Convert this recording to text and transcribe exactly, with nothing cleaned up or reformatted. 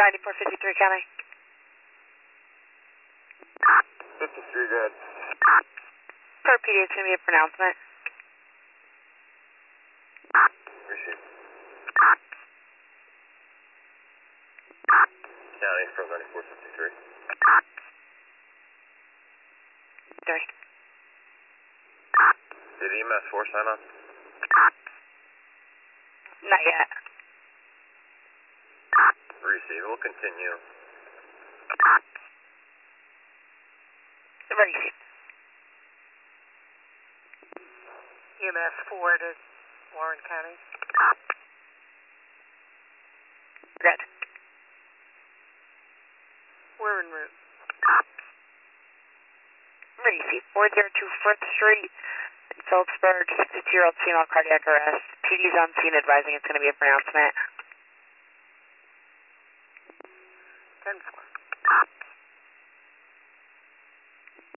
ninety-four fifty-three County. fifty-three, go ahead. For P D, it's going to be a pronouncement. Receive. County from ninety-four fifty-three. Three. Did E M S four sign on? Not yet. Receive, we'll continue. Receive. E M S four to Warren County. Good. We're en route. Receive. four oh two Front Street in Phillipsburg, sixty-two-year-old female cardiac arrest. P D's on scene advising it's going to be a pronouncement. ten four.